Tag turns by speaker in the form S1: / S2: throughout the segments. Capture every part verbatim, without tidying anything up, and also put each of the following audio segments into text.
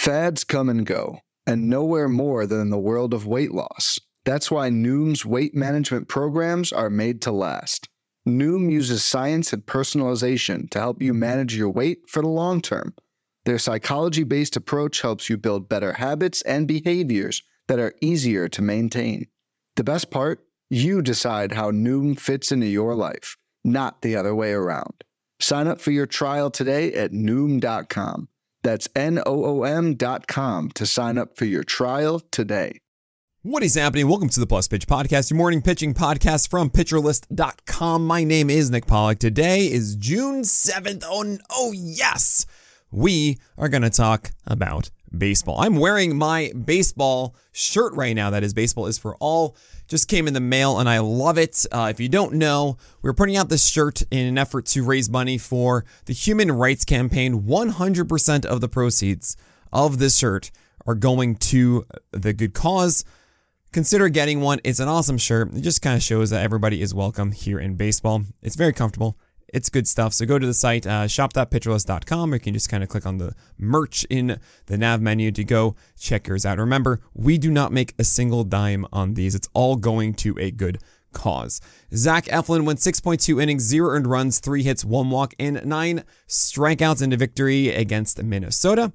S1: Fads come and go, and nowhere more than in the world of weight loss. That's why Noom's weight management programs are made to last. Noom uses science and personalization to help you manage your weight for the long term. Their psychology-based approach helps you build better habits and behaviors that are easier to maintain. The best part? You decide how Noom fits into your life, not the other way around. Sign up for your trial today at Noom dot com. That's N O O M dot com to sign up for your trial today.
S2: What is happening? Welcome to the Plus Pitch Podcast, your morning pitching podcast from Pitcher List dot com. My name is Nick Pollack. Today is June seventh. Oh, oh yes! We are going to talk about baseball. I'm wearing my baseball shirt right now. That is, Baseball is for All. Just came in the mail and I love it. Uh, if you don't know, we're putting out this shirt in an effort to raise money for the Human Rights Campaign. one hundred percent of the proceeds of this shirt are going to the good cause. Consider getting one. It's an awesome shirt. It just kind of shows that everybody is welcome here in baseball. It's very comfortable. It's good stuff. So go to the site, uh, shop dot pitcher list dot com, or you can just kind of click on the merch in the nav menu to go check yours out. Remember, we do not make a single dime on these. It's all going to a good cause. Zach Eflin went six point two innings, zero earned runs, three hits, one walk, and nine strikeouts into victory against Minnesota.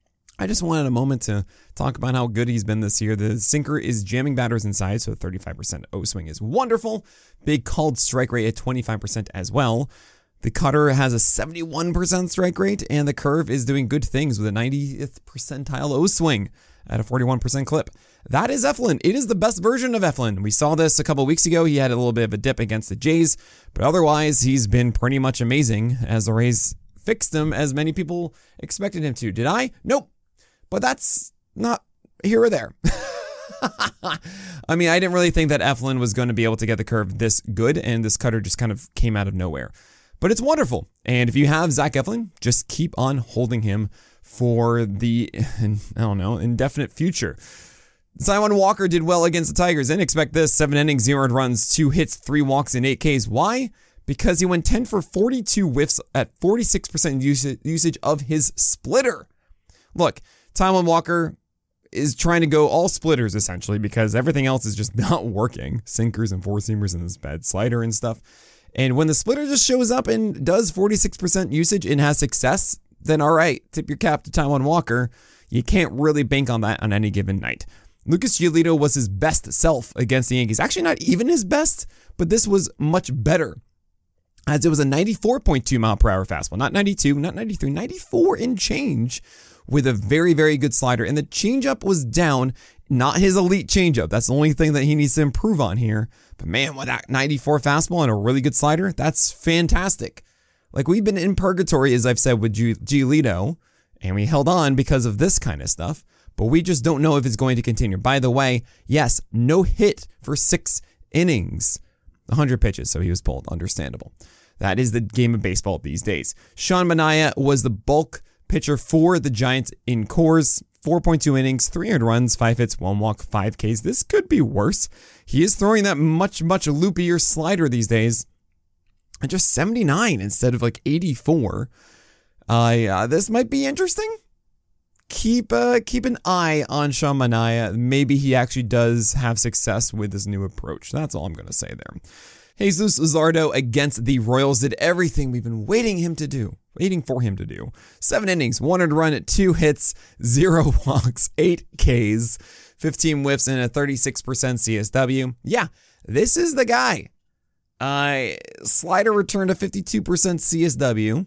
S2: I just wanted a moment to talk about how good he's been this year. The sinker is jamming batters inside, so thirty-five percent O-swing is wonderful. Big called strike rate at twenty-five percent as well. The cutter has a seventy-one percent strike rate, and the curve is doing good things with a ninetieth percentile O-swing at a forty-one percent clip. That is Eflin. It is the best version of Eflin. We saw this a couple weeks ago. He had a little bit of a dip against the Jays, but otherwise he's been pretty much amazing as the Rays fixed him as many people expected him to. Did I? Nope. But that's not here or there. I mean, I didn't really think that Eflin was going to be able to get the curve this good, and this cutter just kind of came out of nowhere. But it's wonderful. And if you have Zach Eflin, just keep on holding him for the, I don't know, indefinite future. Simon Walker did well against the Tigers. Didn't expect this. Seven innings, zero runs, two hits, three walks, and eight Ks. Why? Because he went ten for forty-two whiffs at forty-six percent usage of his splitter. Look, Taijuan Walker is trying to go all splitters, essentially, because everything else is just not working. Sinkers and four-seamers and this bad slider and stuff. And when the splitter just shows up and does forty-six percent usage and has success, then all right, tip your cap to Taijuan Walker. You can't really bank on that on any given night. Lucas Giolito was his best self against the Yankees. Actually, not even his best, but this was much better, as it was a ninety-four point two mile per hour fastball. Not ninety-two, not ninety-three, ninety-four in change, with a very, very good slider. And the changeup was down, not his elite changeup. That's the only thing that he needs to improve on here. But man, with that ninety-four fastball and a really good slider, that's fantastic. Like, we've been in purgatory, as I've said, with Giolito, and we held on because of this kind of stuff. But we just don't know if it's going to continue. By the way, yes, no hit for six innings. one hundred pitches, so he was pulled. Understandable. That is the game of baseball these days. Sean Manaea was the bulk pitcher for the Giants in Coors. four point two innings, three earned runs, five hits, one walk, five Ks. This could be worse. He is throwing that much, much loopier slider these days at just seventy-nine instead of like eighty-four. Uh, yeah, this might be interesting. Keep uh, keep an eye on Sean Manaea. Maybe he actually does have success with this new approach. That's all I'm going to say there. Jesus Luzardo against the Royals did everything we've been waiting him to do. Waiting for him to do. Seven innings, one earned run, two hits, zero walks, eight Ks, fifteen whiffs, and a thirty-six percent C S W. Yeah, this is the guy. Uh, slider returned a fifty-two percent C S W.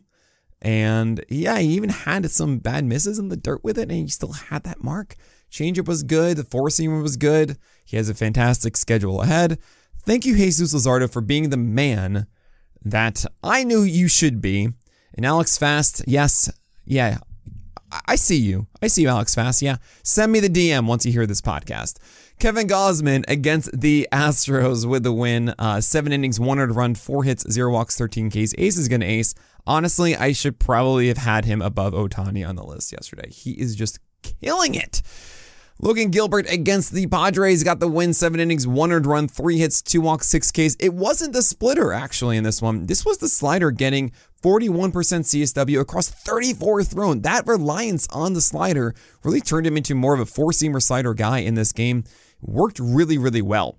S2: And yeah, he even had some bad misses in the dirt with it, and he still had that mark. Changeup was good. The four-seamer was good. He has a fantastic schedule ahead. Thank you, Jesus Luzardo, for being the man that I knew you should be. And Alex Fast, yes, yeah, I see you. I see you, Alex Fast, yeah. Send me the D M once you hear this podcast. Kevin Gausman against the Astros with the win. Uh, seven innings, one earned run, four hits, zero walks, thirteen Ks. Ace is going to ace. Honestly, I should probably have had him above Ohtani on the list yesterday. He is just killing it. Logan Gilbert against the Padres got the win. Seven innings, one earned run, three hits, two walks, six Ks. It wasn't the splitter, actually, in this one. This was the slider getting forty-one percent C S W across thirty-four thrown. That reliance on the slider really turned him into more of a four-seamer slider guy in this game. Worked really, really well.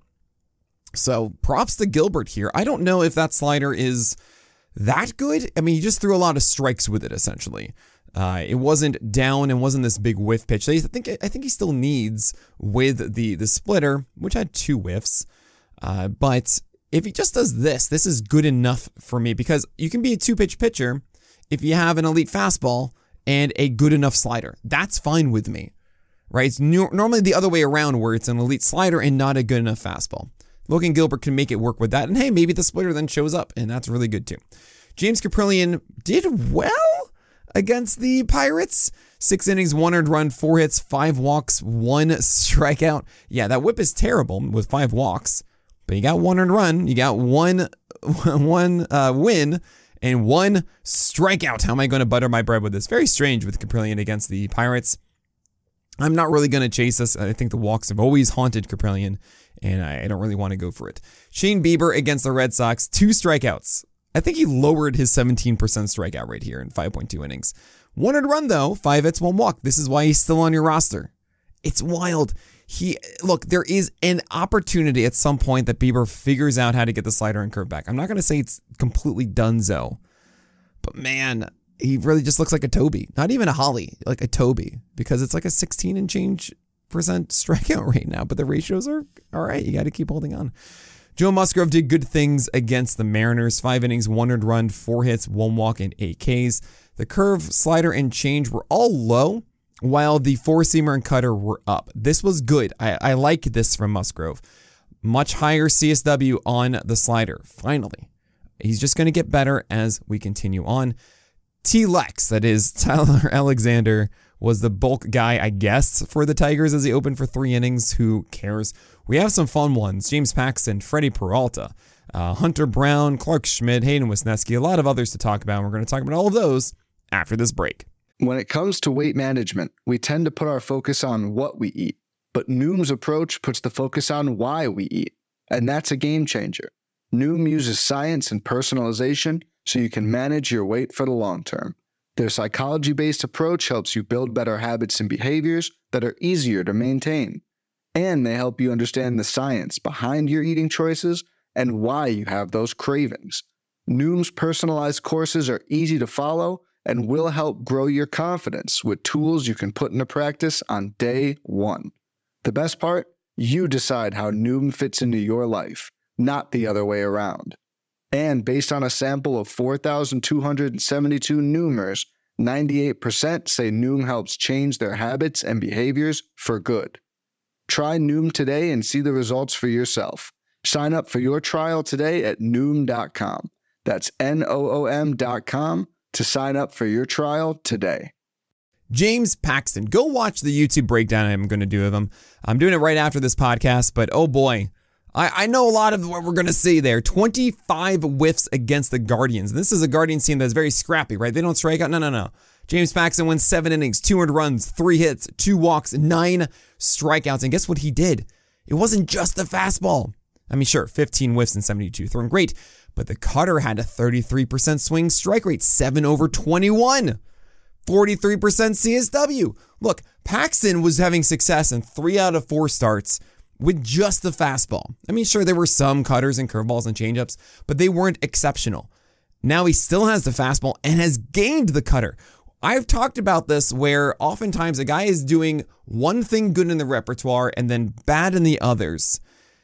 S2: So props to Gilbert here. I don't know if that slider is that good. I mean, he just threw a lot of strikes with it, essentially. Uh, it wasn't down and wasn't this big whiff pitch. So I think I think he still needs with the, the splitter, which had two whiffs. Uh, but if he just does this, this is good enough for me because you can be a two-pitch pitcher if you have an elite fastball and a good enough slider. That's fine with me, right? It's no, normally the other way around where it's an elite slider and not a good enough fastball. Logan Gilbert can make it work with that. And hey, maybe the splitter then shows up, and that's really good too. James Kaprielian did well against the Pirates. Six innings, one earned run, four hits, five walks, one strikeout. Yeah, that whip is terrible with five walks, but you got one earned run, you got one, one uh, win, and one strikeout. How am I going to butter my bread with this? Very strange with Kaprielian against the Pirates. I'm not really going to chase this. I think the walks have always haunted Kaprielian, and I don't really want to go for it. Shane Bieber against the Red Sox, two strikeouts. I think he lowered his seventeen percent strikeout rate here in five point two innings. One earned run, though, five hits, one walk. This is why he's still on your roster. It's wild. He Look, there is an opportunity at some point that Bieber figures out how to get the slider and curve back. I'm not going to say it's completely donezo, but man, he really just looks like a Toby. Not even a Holly, like a Toby, because it's like a sixteen and change percent strikeout rate now, but the ratios are all right. You got to keep holding on. Joe Musgrove did good things against the Mariners. Five innings, one earned run, four hits, one walk, and eight Ks. The curve, slider, and change were all low, while the four-seamer and cutter were up. This was good. I, I like this from Musgrove. Much higher C S W on the slider, finally. He's just going to get better as we continue on. T-Lex, that is Tyler Alexander, was the bulk guy, I guess, for the Tigers as he opened for three innings. Who cares? We have some fun ones. James Paxton, Freddie Peralta, uh, Hunter Brown, Clark Schmidt, Hayden Wisniewski, a lot of others to talk about. We're going to talk about all of those after this break.
S1: When it comes to weight management, we tend to put our focus on what we eat, but Noom's approach puts the focus on why we eat, and that's a game changer. Noom uses science and personalization so you can manage your weight for the long term. Their psychology-based approach helps you build better habits and behaviors that are easier to maintain. And they help you understand the science behind your eating choices and why you have those cravings. Noom's personalized courses are easy to follow and will help grow your confidence with tools you can put into practice on day one. The best part? You decide how Noom fits into your life, not the other way around. And based on a sample of four thousand two hundred seventy-two Noomers, ninety-eight percent say Noom helps change their habits and behaviors for good. Try Noom today and see the results for yourself. Sign up for your trial today at Noom dot com. That's N O O M dot com to sign up for your trial today.
S2: James Paxton. Go watch the YouTube breakdown I'm going to do of him. I'm doing it right after this podcast, but oh boy, I, I know a lot of what we're going to see there. twenty-five whiffs against the Guardians. This is a Guardians team that's very scrappy, right? They don't strike out. No, no, no. James Paxton wins seven innings, two earned runs, three hits, two walks, nine strikeouts. And guess what he did? It wasn't just the fastball. I mean, sure, fifteen whiffs and seventy-two thrown. Great. But the cutter had a thirty-three percent swing strike rate, seven over twenty-one. forty-three percent C S W. Look, Paxton was having success in three out of four starts with just the fastball. I mean, sure, there were some cutters and curveballs and changeups, but they weren't exceptional. Now he still has the fastball and has gained the cutter. I've talked about this where oftentimes a guy is doing one thing good in the repertoire and then bad in the others.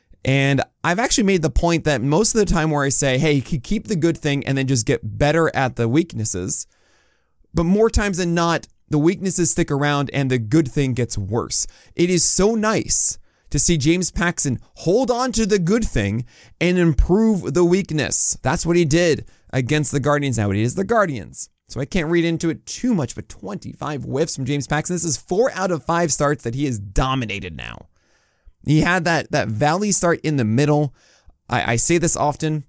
S2: And I've actually made the point that most of the time where I say, hey, keep the good thing and then just get better at the weaknesses. But more times than not, the weaknesses stick around and the good thing gets worse. It is so nice to see James Paxton hold on to the good thing and improve the weakness. That's what he did against the Guardians. Now it is the Guardians, so I can't read into it too much, but twenty-five whiffs from James Paxton. This is four out of five starts that he has dominated now. He had that, that valley start in the middle. I, I say this often,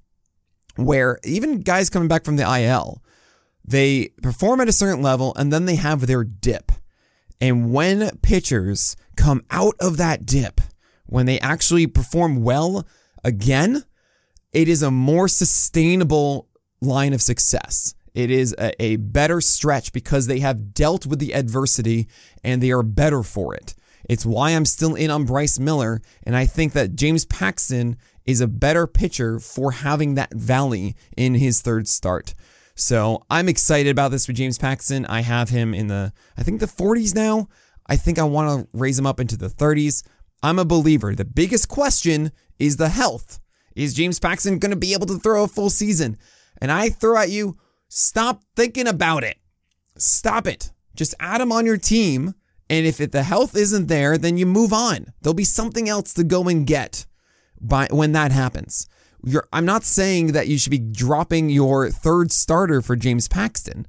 S2: where even guys coming back from the I L, they perform at a certain level and then they have their dip. And when pitchers come out of that dip, when they actually perform well again, it is a more sustainable line of success. It is a, a better stretch because they have dealt with the adversity and they are better for it. It's why I'm still in on Bryce Miller, and I think that James Paxton is a better pitcher for having that valley in his third start. So I'm excited about this with James Paxton. I have him in the, I think the forties now. I think I want to raise him up into the thirties. I'm a believer. The biggest question is the health. Is James Paxton going to be able to throw a full season? And I throw at you, stop thinking about it. Stop it. Just add him on your team. And if it, the health isn't there, then you move on. There'll be something else to go and get by when that happens. You're, I'm not saying that you should be dropping your third starter for James Paxton.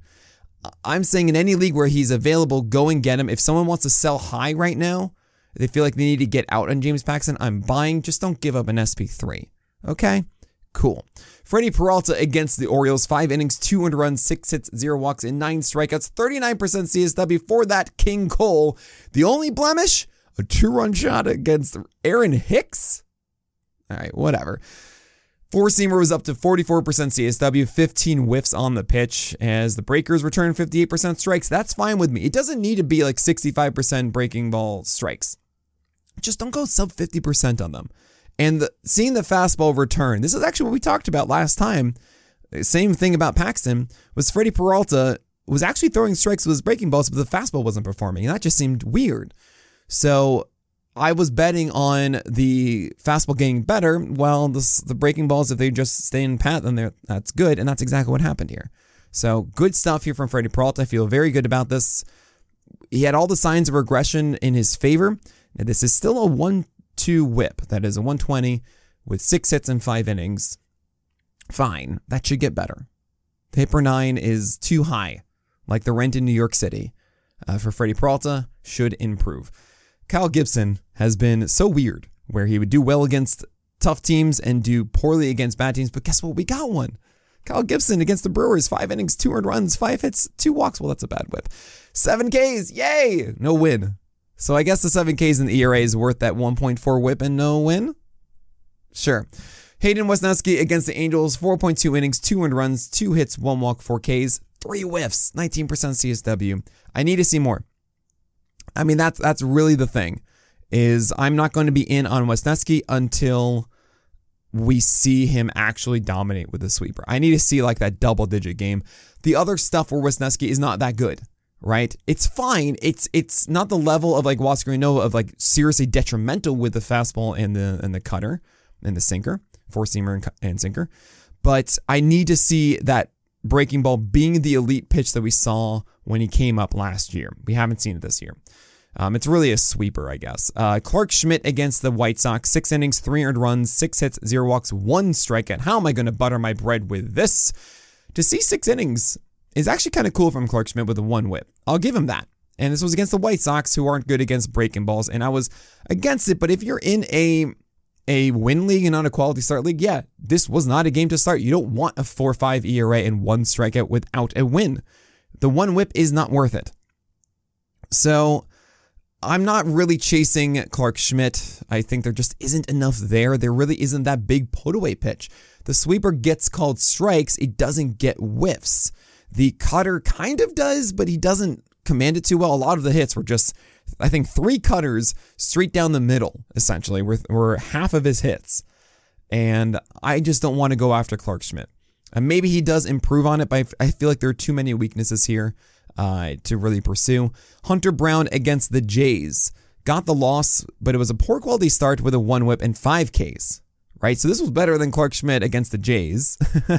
S2: I'm saying in any league where he's available, go and get him. If someone wants to sell high right now, they feel like they need to get out on James Paxton, I'm buying. Just don't give up an S P three. Okay? Cool. Freddie Peralta against the Orioles. Five innings, two earned runs, six hits, zero walks, and nine strikeouts. thirty-nine percent C S W. For that, King Cole. The only blemish? A two-run shot against Aaron Hicks? All right, whatever. Four-seamer was up to forty-four percent C S W, fifteen whiffs on the pitch as the breakers returned fifty-eight percent strikes. That's fine with me. It doesn't need to be like sixty-five percent breaking ball strikes. Just don't go sub fifty percent on them. And the, seeing the fastball return, this is actually what we talked about last time. Same thing about Paxton, was Freddie Peralta was actually throwing strikes with his breaking balls, but the fastball wasn't performing. And that just seemed weird. So I was betting on the fastball getting better. Well, the, the breaking balls, if they just stay in pat, then that's good. And that's exactly what happened here. So good stuff here from Freddie Peralta. I feel very good about this. He had all the signs of regression in his favor. Now, this is still a one two whip. That is a one twenty with six hits and five innings. Fine. That should get better. The hit per nine is too high, like the rent in New York City. Uh, for Freddie Peralta, should improve. Kyle Gibson has been so weird, where he would do well against tough teams and do poorly against bad teams. But guess what? We got one. Kyle Gibson against the Brewers. Five innings, two earned runs, five hits, two walks. Well, that's a bad whip. Seven Ks. Yay! No win. So I guess the seven Ks in the E R A is worth that one point four whip and no win? Sure. Hayden Wesneski against the Angels. four point two innings, two earned runs, two hits, one walk, four Ks, three whiffs, nineteen percent C S W. I need to see more. I mean, that's that's really the thing, is I'm not going to be in on Wesneski until we see him actually dominate with the sweeper. I need to see like that double-digit game. The other stuff for Wesneski is not that good. Right? It's fine. It's it's not the level of like Huascar Ynoa of like seriously detrimental with the fastball and the and the cutter and the sinker, four-seamer and, and sinker. But I need to see that breaking ball being the elite pitch that we saw when he came up last year. We haven't seen it this year. Um, it's really a sweeper, I guess. Uh, Clark Schmidt against the White Sox. Six innings, three earned runs, six hits, zero walks, one strikeout. How am I going to butter my bread with this? To see six innings is actually kind of cool from Clark Schmidt with a one whip. I'll give him that. And this was against the White Sox, who aren't good against breaking balls, and I was against it. But if you're in a a win league and not a quality start league, yeah, this was not a game to start. You don't want a four five E R A and one strikeout without a win. The one whip is not worth it. So I'm not really chasing Clark Schmidt. I think there just isn't enough there. There really isn't that big put-away pitch. The sweeper gets called strikes. It doesn't get whiffs. The cutter kind of does, but he doesn't command it too well. A lot of the hits were just, I think, three cutters straight down the middle, essentially, were, were half of his hits. And I just don't want to go after Clark Schmidt. And maybe he does improve on it, but I feel like there are too many weaknesses here uh, to really pursue. Hunter Brown against the Jays. Got the loss, but it was a poor quality start with a one whip and five Ks. Right? So this was better than Clark Schmidt against the Jays.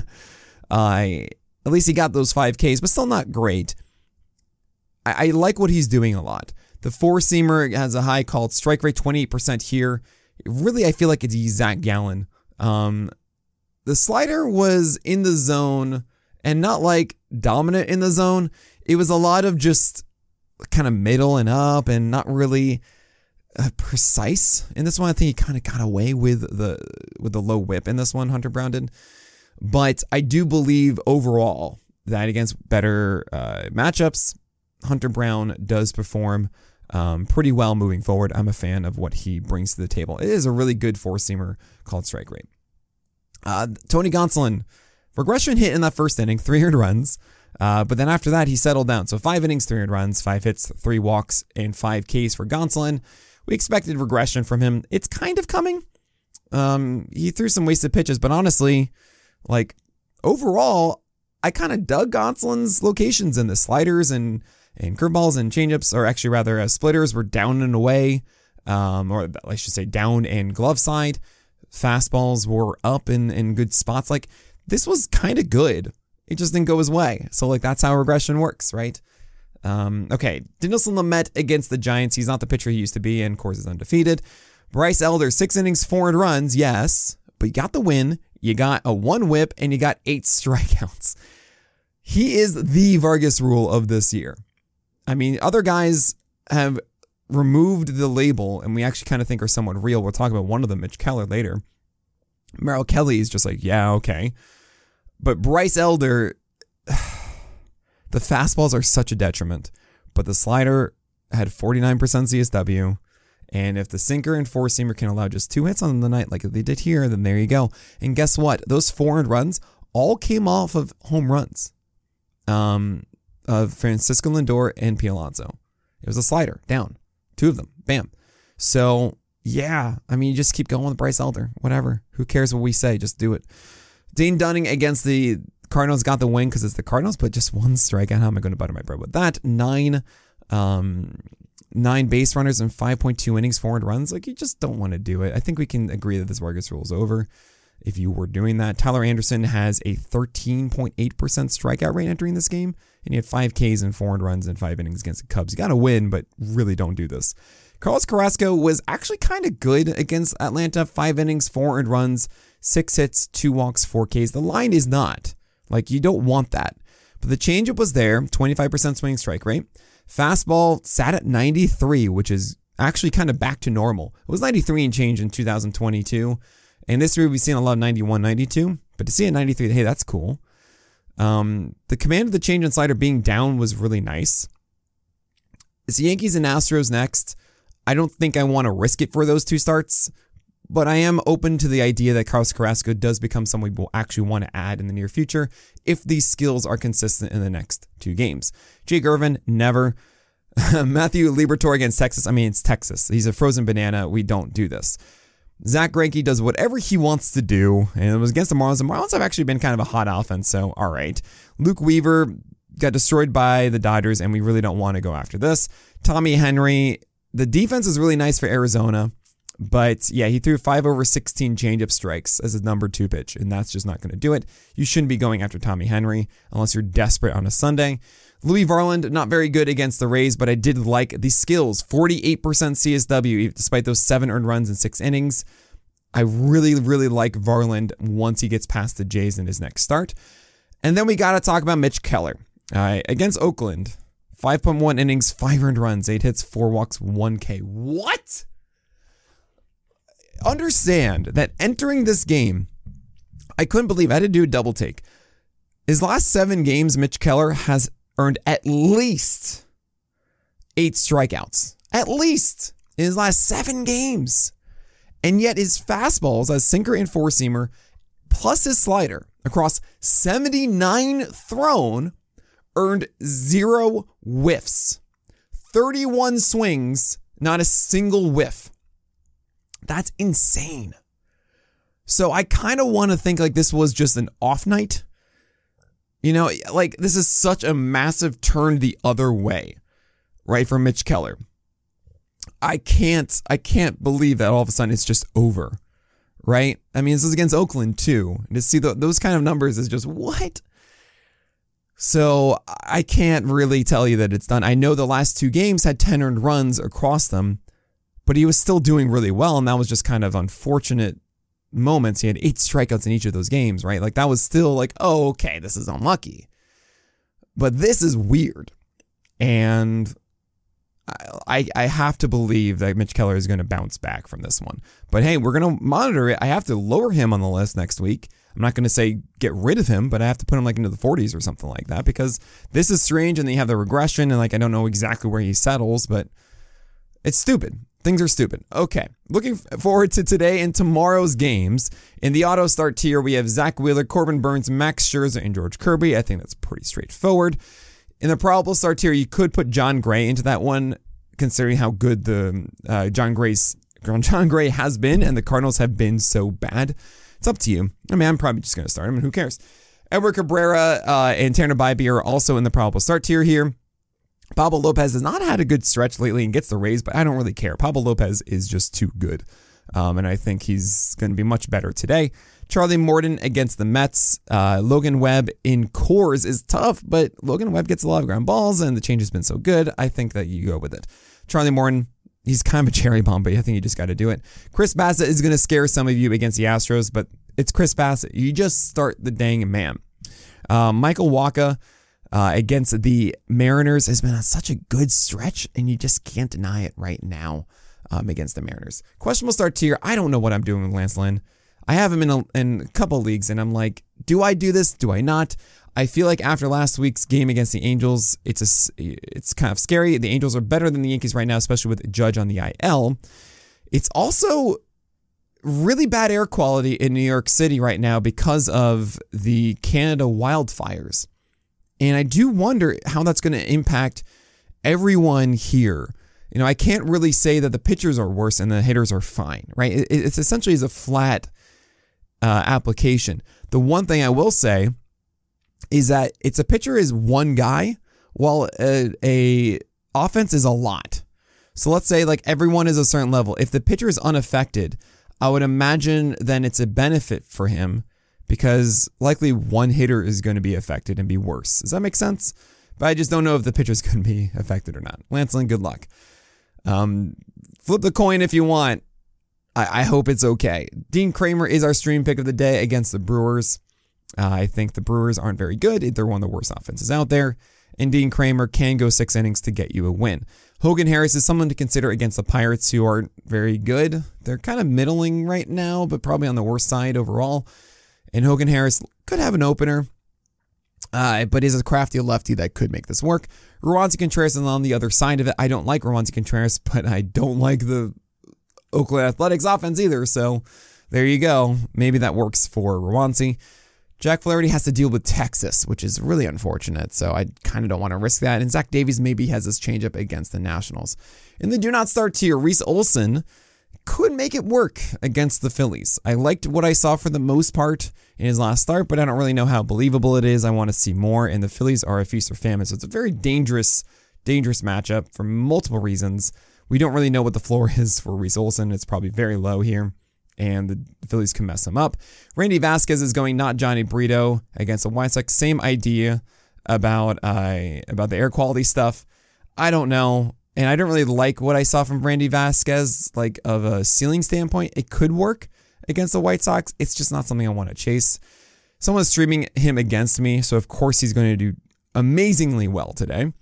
S2: I... uh, At least he got those five Ks, but still not great. I, I like what he's doing a lot. The four-seamer has a high called strike rate, twenty-eight percent here. Really, I feel like it's Zach Gallen. Um, the slider was in the zone and not like dominant in the zone. It was a lot of just kind of middle and up and not really uh, precise. In this one, I think he kind of got away with the with the low whip in this one, Hunter Brown did. But I do believe overall that against better uh, matchups, Hunter Brown does perform um, pretty well moving forward. I'm a fan of what he brings to the table. It is a really good four-seamer called strike rate. Uh, Tony Gonsolin, Regression hit in that first inning, three earned runs. Uh, but then after that, he settled down. So five innings, three earned runs, five hits, three walks, and five Ks for Gonsolin. We expected regression from him. It's kind of coming. Um, he threw some wasted pitches, but honestly, like overall, I kind of dug Gonsolin's locations in the sliders and, and curveballs and changeups, or actually rather uh, splitters were down and away, um, or I should say down and glove side. Fastballs were up in, in good spots. Like this was kind of good. It just didn't go his way. So like that's how regression works, right? Um, okay, Dinelson Lamet against the Giants. He's not the pitcher he used to be, and of course is undefeated. Bryce Elder, six innings, four earned runs, yes, but you got the win. You got a one whip, and you got eight strikeouts. He is the Vargas Rule of this year. I mean, other guys have removed the label, and we actually kind of think are somewhat real. We'll talk about one of them, Mitch Keller, later. Merrill Kelly is just like, yeah, okay. But Bryce Elder, the fastballs are such a detriment. But the slider had forty-nine percent C S W. And if the sinker and four-seamer can allow just two hits on the night like they did here, then there you go. And guess what? Those four earned runs all came off of home runs um, of Francisco Lindor and Pete Alonso. It was a slider, down. Two of them. Bam. So, yeah. I mean, you just keep going with Bryce Elder. Whatever. Who cares what we say? Just do it. Dane Dunning against the Cardinals got the win because it's the Cardinals, but just one strikeout. How am I going to butter my bread with that? Nine um, nine base runners and five point two innings, four earned runs. Like, you just don't want to do it. I think we can agree that this Vargas Rule is over if you were doing that. Tyler Anderson has a thirteen point eight percent strikeout rate entering this game, and he had five Ks and four earned runs in five innings against the Cubs. You got to win, but really don't do this. Carlos Carrasco was actually kind of good against Atlanta. Five innings, four earned runs, six hits, two walks, four Ks. The line is not. Like, you don't want that. But the changeup was there, twenty-five percent swing strike rate. Fastball sat at ninety-three, which is actually kind of back to normal. It was ninety-three and change in two thousand twenty-two. And this year we've seen a lot of ninety-one, ninety-two. But to see it ninety-three, hey, that's cool. Um, the command of the change and slider being down was really nice. It's the Yankees and Astros next. I don't think I want to risk it for those two starts, but I am open to the idea that Carlos Carrasco does become someone we will actually want to add in the near future if these skills are consistent in the next two games. Jake Irvin, never. Matthew Liberatore against Texas. I mean, it's Texas. He's a frozen banana. We don't do this. Zach Greinke does whatever he wants to do, and it was against the Marlins. The Marlins have actually been kind of a hot offense, so all right. Luke Weaver got destroyed by the Dodgers, and we really don't want to go after this. Tommy Henry, the defense is really nice for Arizona, but yeah, he threw five over sixteen changeup strikes as his number two pitch, and that's just not going to do it. You shouldn't be going after Tommy Henry unless you're desperate on a Sunday. Louis Varland, not very good against the Rays, but I did like the skills. forty-eight percent C S W, despite those seven earned runs in six innings. I really, really like Varland once he gets past the Jays in his next start. And then we got to talk about Mitch Keller. Uh, against Oakland, five point one innings, five earned runs, eight hits, four walks, one K. What? Understand that entering this game, I couldn't believe I had to do a double take. His last seven games, Mitch Keller has earned at least eight strikeouts. At least in his last seven games. And yet his fastballs as sinker and four-seamer plus his slider across seventy-nine thrown earned zero whiffs. thirty-one swings, not a single whiff. That's insane. So I kind of want to think like this was just an off night. You know, like this is such a massive turn the other way, right, for Mitch Keller. I can't, I can't believe that all of a sudden it's just over, right? I mean, this is against Oakland too. And to see the, those kind of numbers is just what? So I can't really tell you that it's done. I know the last two games had ten earned runs across them, but he was still doing really well. And that was just kind of unfortunate moments. He had eight strikeouts in each of those games, right? Like that was still like, oh, okay, this is unlucky. But this is weird. And I I have to believe that Mitch Keller is going to bounce back from this one. But hey, we're going to monitor it. I have to lower him on the list next week. I'm not going to say get rid of him, but I have to put him like into the forties or something like that because this is strange and then you have the regression and like I don't know exactly where he settles, but it's stupid. Things are stupid. Okay, looking forward to today and tomorrow's games. In the auto start tier, we have Zach Wheeler, Corbin Burns, Max Scherzer, and George Kirby. I think that's pretty straightforward. In the probable start tier, you could put John Gray into that one, considering how good the uh, John Gray's John Gray has been, and the Cardinals have been so bad. It's up to you. I mean, I'm probably just going to start him, and who cares? Edward Cabrera uh, and Tanner Bybee are also in the probable start tier here. Pablo Lopez has not had a good stretch lately and gets the Rays, but I don't really care. Pablo Lopez is just too good, um, and I think he's going to be much better today. Charlie Morton against the Mets. Uh, Logan Webb in Coors is tough, but Logan Webb gets a lot of ground balls, and the change has been so good. I think that you go with it. Charlie Morton, he's kind of a cherry bomb, but I think you just got to do it. Chris Bassett is going to scare some of you against the Astros, but it's Chris Bassett. You just start the dang man. Uh, Michael Wacha uh, against the Mariners has been on such a good stretch, and you just can't deny it right now um, against the Mariners. Questionable start tier. I don't know what I'm doing with Lance Lynn. I have him in a, in a couple leagues, and I'm like, do I do this? Do I not? I feel like after last week's game against the Angels, it's a, it's kind of scary. The Angels are better than the Yankees right now, especially with Judge on the I L. It's also really bad air quality in New York City right now because of the Canada wildfires. And I do wonder how that's going to impact everyone here. You know, I can't really say that the pitchers are worse and the hitters are fine, right? It, it's essentially is a flat uh, application. The one thing I will say is that it's a pitcher is one guy, while a, a offense is a lot. So let's say like everyone is a certain level. If the pitcher is unaffected, I would imagine then it's a benefit for him because likely one hitter is going to be affected and be worse. Does that make sense? But I just don't know if the pitcher's going to be affected or not. Lance Lynn, good luck. Um, flip the coin if you want. I, I hope it's okay. Dean Kramer is our stream pick of the day against the Brewers. Uh, I think the Brewers aren't very good. They're one of the worst offenses out there. And Dean Kramer can go six innings to get you a win. Hogan Harris is someone to consider against the Pirates, who aren't very good. They're kind of middling right now, but probably on the worst side overall. And Hogan Harris could have an opener, uh, but is a crafty lefty that could make this work. Roansy Contreras is on the other side of it. I don't like Roansy Contreras, but I don't like the Oakland Athletics offense either. So there you go. Maybe that works for Roansy. Jack Flaherty has to deal with Texas, which is really unfortunate, so I kind of don't want to risk that. And Zach Davies maybe has his changeup against the Nationals. In the do not start tier, Reese Olson could make it work against the Phillies. I liked what I saw for the most part in his last start, but I don't really know how believable it is. I want to see more, and the Phillies are a feast or famine, so it's a very dangerous, dangerous matchup for multiple reasons. We don't really know what the floor is for Reese Olson. It's probably very low here, and the Phillies can mess him up. Randy Vasquez is going not Johnny Brito against the White Sox. Same idea about uh, about the air quality stuff. I don't know, and I don't really like what I saw from Randy Vasquez, like of a ceiling standpoint. It could work against the White Sox. It's just not something I want to chase. Someone's streaming him against me, so of course he's going to do amazingly well today.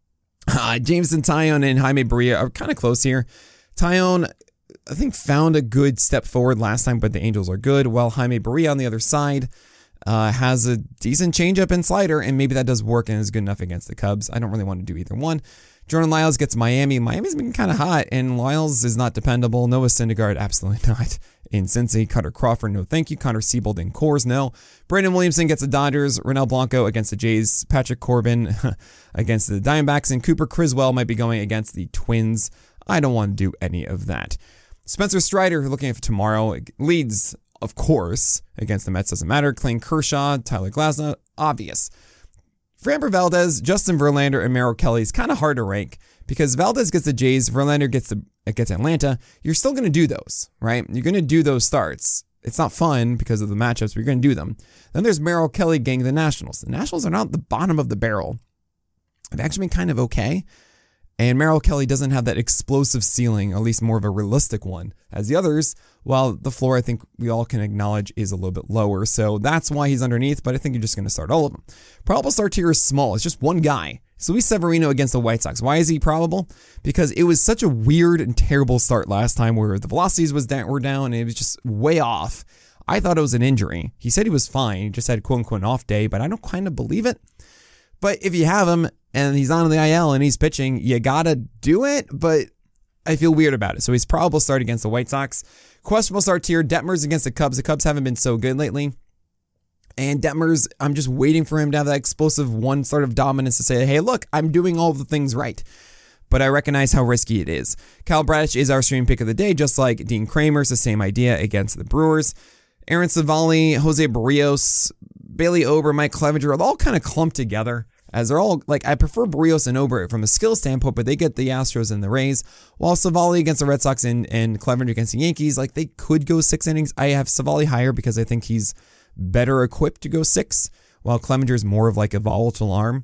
S2: Uh, Jameson Taillon and Jaime Barria are kind of close here. Taillon, I think, found a good step forward last time, but the Angels are good, while Jaime Barria on the other side uh, has a decent changeup and slider, and maybe that does work and is good enough against the Cubs. I don't really want to do either one. Jordan Lyles gets Miami. Miami's been kind of hot, and Lyles is not dependable. Noah Syndergaard, absolutely not. In Cincy, Cutter Crawford, no thank you. Connor Siebold in Coors, no. Brandon Williamson gets the Dodgers. Ronel Blanco against the Jays. Patrick Corbin against the Diamondbacks, and Cooper Criswell might be going against the Twins. I don't want to do any of that. Spencer Strider, looking at tomorrow, leads, of course, against the Mets. Doesn't matter. Clayton Kershaw, Tyler Glasnow, obvious. Framber Valdez, Justin Verlander, and Merrill Kelly is kind of hard to rank because Valdez gets the Jays, Verlander gets the gets Atlanta. You're still going to do those, right? You're going to do those starts. It's not fun because of the matchups, but you're going to do them. Then there's Merrill Kelly getting the Nationals. The Nationals are not the bottom of the barrel. They've actually been kind of okay. And Merrill Kelly doesn't have that explosive ceiling, at least more of a realistic one, as the others, while the floor, I think we all can acknowledge, is a little bit lower. So that's why he's underneath, but I think you're just going to start all of them. Probable start tier is small. It's just one guy. Luis Severino against the White Sox. Why is he probable? Because it was such a weird and terrible start last time where the velocities was down, were down and it was just way off. I thought it was an injury. He said he was fine. He just had quote-unquote an off day, but I don't kind of believe it. But if you have him, and he's on the I L and he's pitching, you got to do it. But I feel weird about it. So he's probable start against the White Sox. Questionable start here. Detmers against the Cubs. The Cubs haven't been so good lately. And Detmers, I'm just waiting for him to have that explosive one sort of dominance to say, hey, look, I'm doing all the things right. But I recognize how risky it is. Kyle Bradish is our stream pick of the day, just like Dean Kramer's the same idea against the Brewers. Aaron Civale, Jose Barrios, Bailey Ober, Mike Clevenger are all kind of clumped together. As they're all, like, I prefer Barrios and Ober from a skill standpoint, but they get the Astros and the Rays. While Civale against the Red Sox and, and Clevenger against the Yankees, like, they could go six innings. I have Civale higher because I think he's better equipped to go six, while Clevenger is more of like a volatile arm.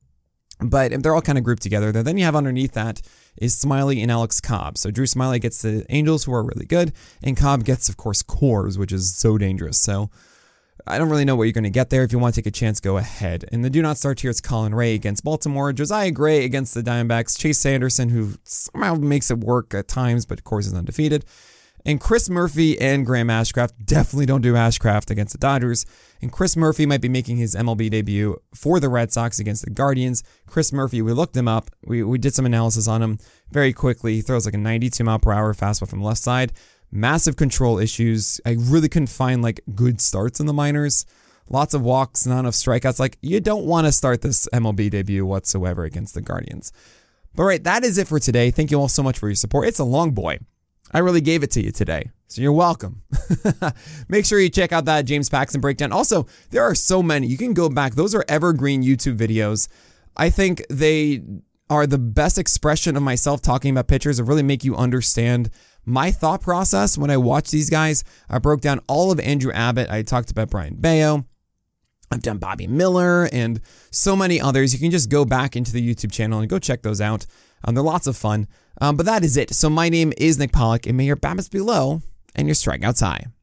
S2: But they're all kind of grouped together there. Then you have underneath that is Smiley and Alex Cobb. So Drew Smiley gets the Angels, who are really good, and Cobb gets, of course, Coors, which is so dangerous. So I don't really know what you're going to get there. If you want to take a chance, go ahead. And the do not start here is Colin Ray against Baltimore, Josiah Gray against the Diamondbacks, Chase Sanderson, who somehow makes it work at times, but of course is undefeated, and Chris Murphy and Graham Ashcraft. Definitely don't do Ashcraft against the Dodgers. And Chris Murphy might be making his M L B debut for the Red Sox against the Guardians. Chris Murphy, we looked him up. We, we did some analysis on him very quickly. He throws like a ninety-two mile per hour fastball from the left side. Massive control issues. I really couldn't find like good starts in the minors. Lots of walks, not enough strikeouts. Like, you don't want to start this M L B debut whatsoever against the Guardians. But right, that is it for today. Thank you all so much for your support. It's a long boy. I really gave it to you today, so you're welcome. Make sure you check out that James Paxton breakdown. Also, there are so many. You can go back. Those are evergreen YouTube videos. I think they are the best expression of myself talking about pitchers, that really make you understand my thought process when I watch these guys. I broke down all of Andrew Abbott. I talked about Brian Bayo. I've done Bobby Miller and so many others. You can just go back into the YouTube channel and go check those out. Um, they're lots of fun. Um, but that is it. So my name is Nick Pollack, and may your BABIPs be low and your strikeouts high.